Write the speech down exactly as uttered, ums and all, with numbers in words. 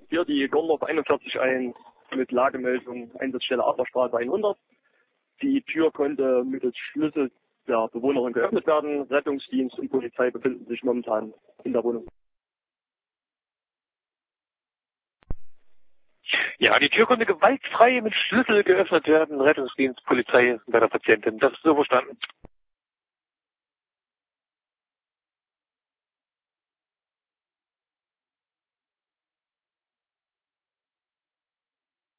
Hier die Gorndorf einundvierzig eins mit Lagemeldung Einsatzstelle Adlerstraße hundert. Die Tür konnte mittels Schlüssel der Bewohnerin geöffnet werden. Rettungsdienst und Polizei befinden sich momentan in der Wohnung. Ja, die Tür konnte gewaltfrei mit Schlüssel geöffnet werden. Rettungsdienst, Polizei bei der Patientin. Das ist so verstanden.